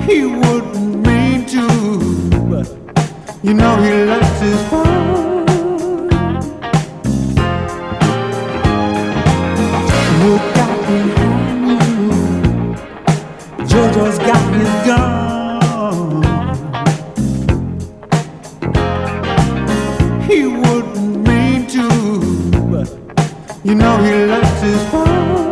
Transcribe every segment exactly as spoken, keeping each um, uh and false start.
He wouldn't mean to, but you know he loves his fun. Look out behind you, Jojo's got his gun. He wouldn't mean to, but you know he loves his fun.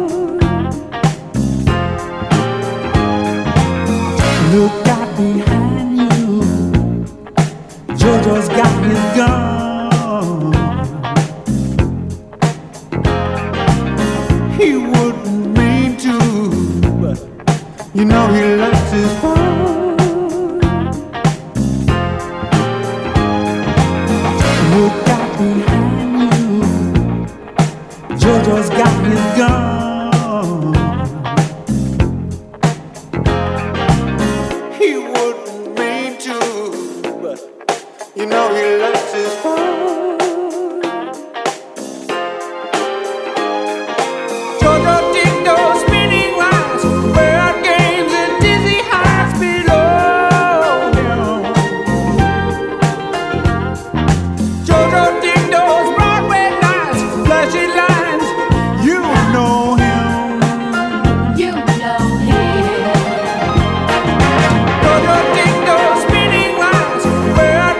Look out behind you, Jojo's got his gun. He wouldn't mean to, but you know he loves his fun. Look out behind you, Jojo's got his gun. You know he loves his fun. Jojo did those spinning lines, wild games and dizzy heights below him. Jojo did those Broadway nights, flashy lines. You know him. You know him. Jojo did those spinning lines, wild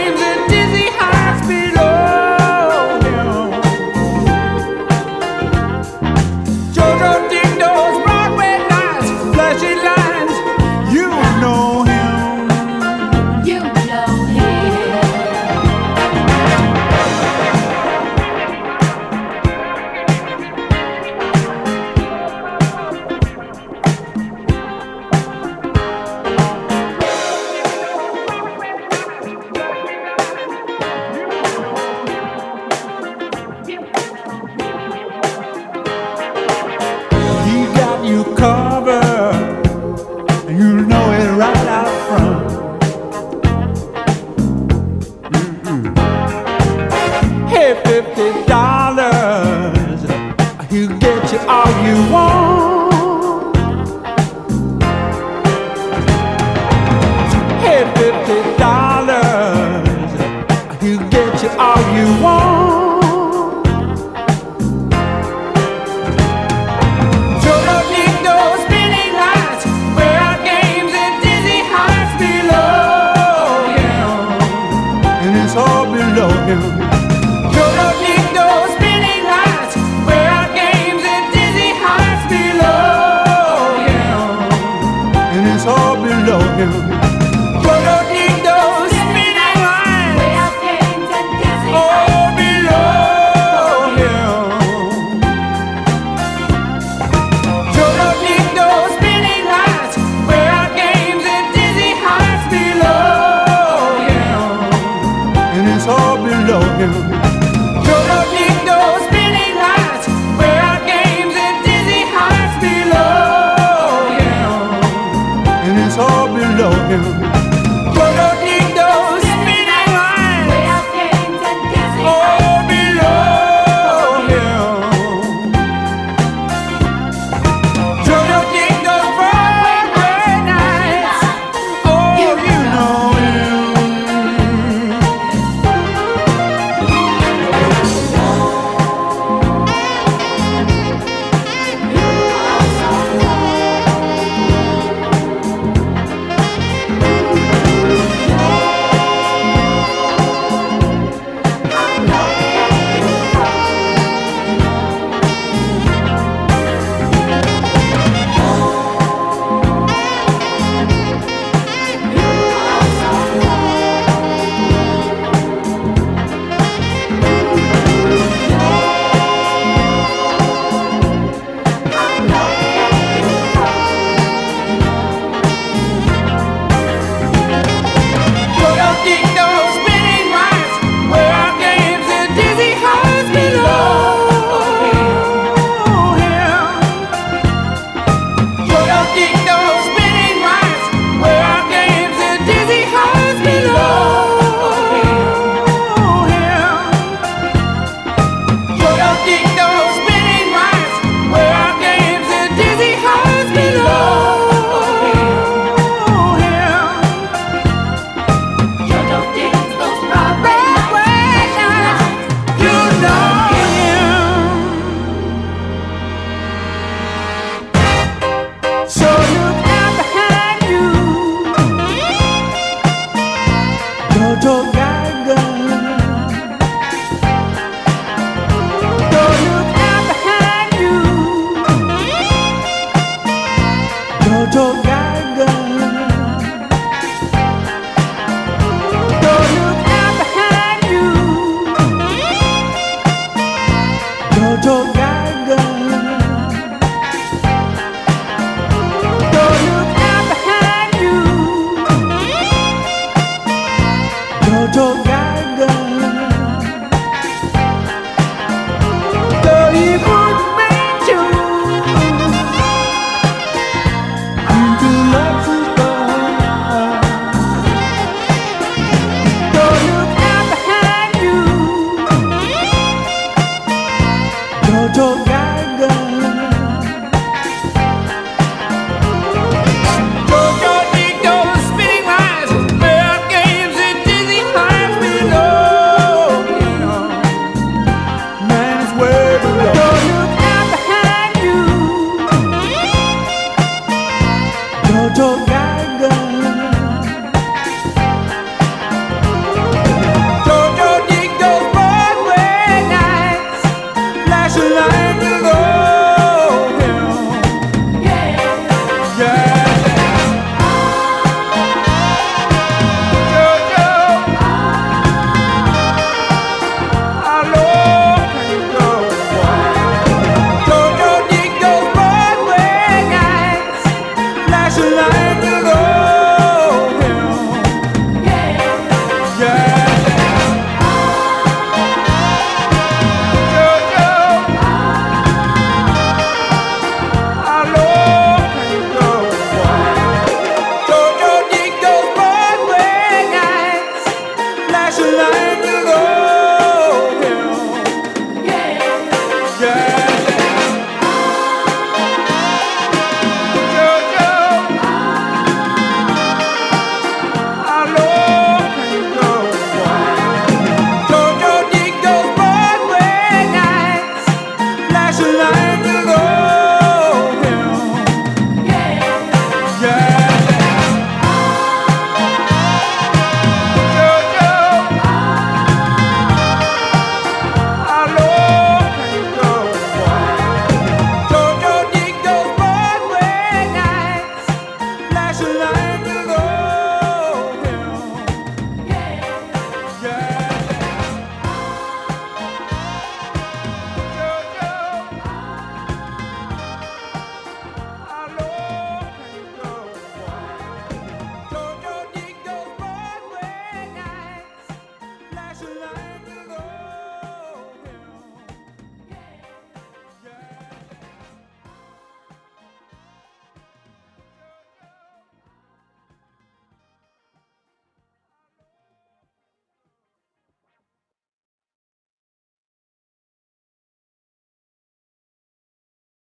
you cover, and you know it right out front. Mm-mm. Hey, fifty dollars, he'll get you all you want. Hey, fifty dollars, he'll get you all you want. Jojo did those spinning lights, wild games and dizzy heights below him, and it's all below him. Jojo did those spinning lights, wild games and dizzy all below him. Jojo did those spinning lights, wild games and dizzy heights below him, and it's all below him. Jojo did those spinning lights, wild games and dizzy heights below him, and it's all below him. Jojo did those spinning lights, wild games and dizzy all below him. Jojo did those Broadway nights, oh, you know him. Flashing light.